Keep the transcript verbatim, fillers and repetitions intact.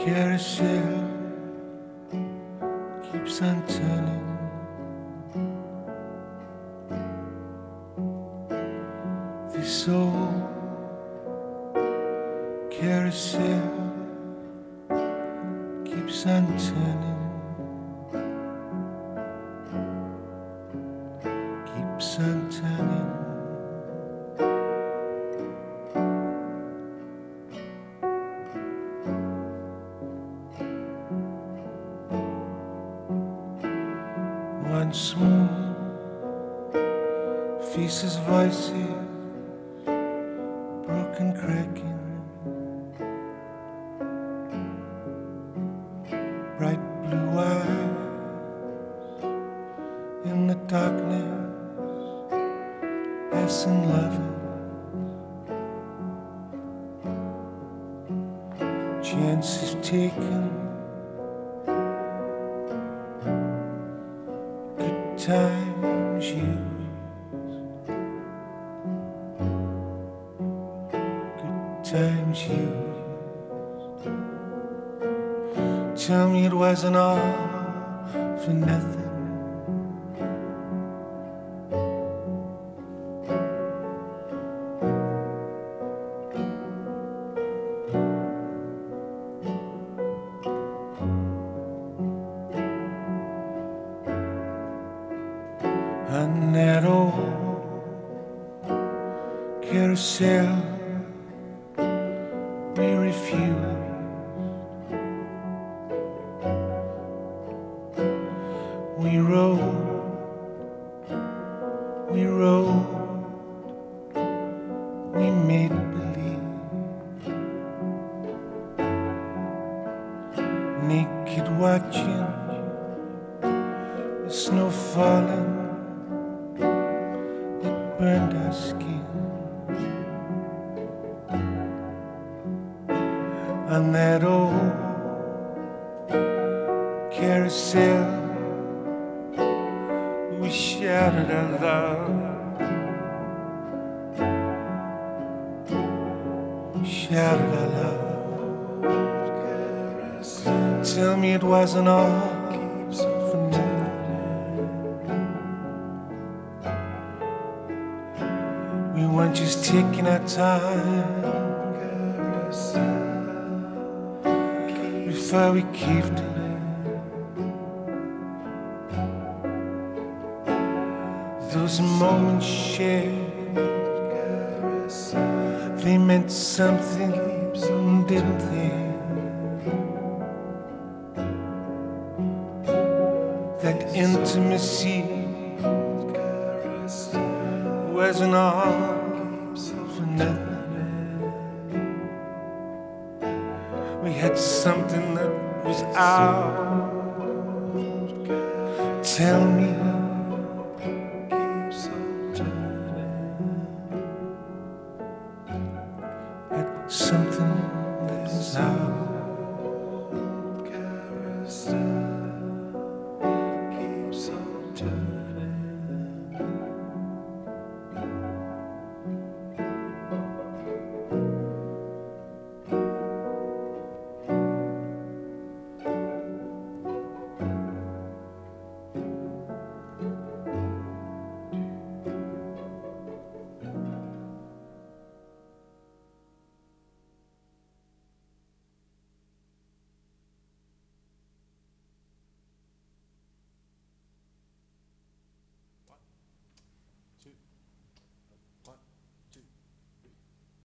carousel keeps on turning. This old carousel keeps on turning, keeps on turning. Once more, faces, voices, broken, cracking, bright blue eyes in the darkness, passing lovers, chances taken, good times used, good times used. Tell me it wasn't all for nothing. On that old carousel, we refused. We rode, we rode, we made believe, naked watching the snow falling. It burned our skin. On that old carousel, we shouted our love, we shouted our love. Tell me it wasn't all for nothing. We weren't just taking our time before we caved in. Those moments shared, they meant something, didn't they? That intimacy wasn't all for nothing. We had something that was ours. Tell me